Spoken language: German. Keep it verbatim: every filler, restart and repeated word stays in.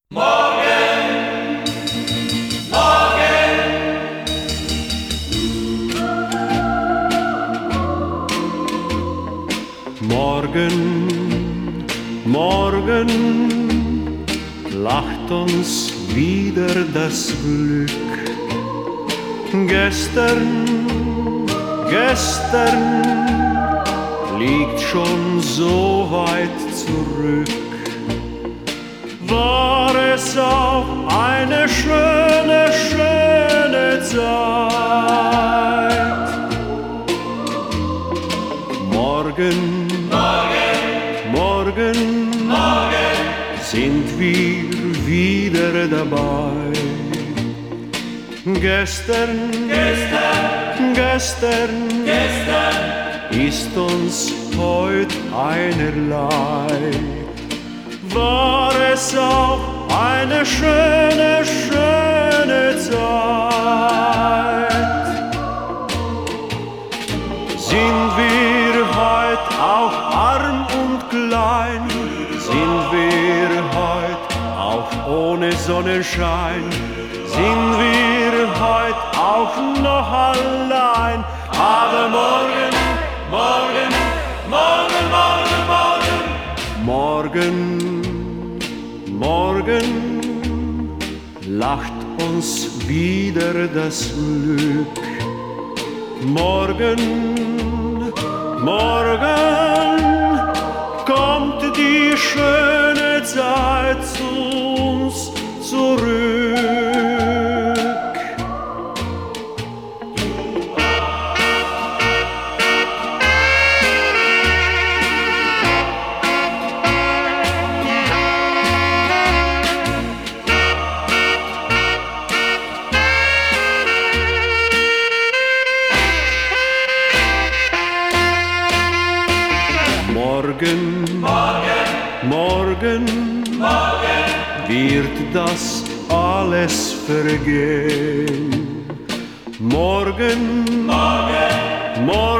Morgen, morgen. Morgen, morgen lacht uns wieder das Glück. Gestern, gestern liegt schon so weit zurück. War es auch eine schöne, schöne Zeit. Morgen, Morgen, morgen, morgen, sind wir wieder dabei. Gestern, gestern, gestern, gestern, ist uns heut einerlei. War es auch eine schöne, schöne Zeit. Sind wir heut auch arm und klein? Sind wir heut auch ohne Sonnenschein? Sind wir heut auch noch allein? Aber morgen, morgen, morgen, morgen, morgen, morgen, morgen lacht uns wieder das Glück. Morgen, morgen kommt die schöne Zeit zu uns zurück. Morgen, morgen, morgen morgen, wird das alles vergehen. Morgen, morgen, morgen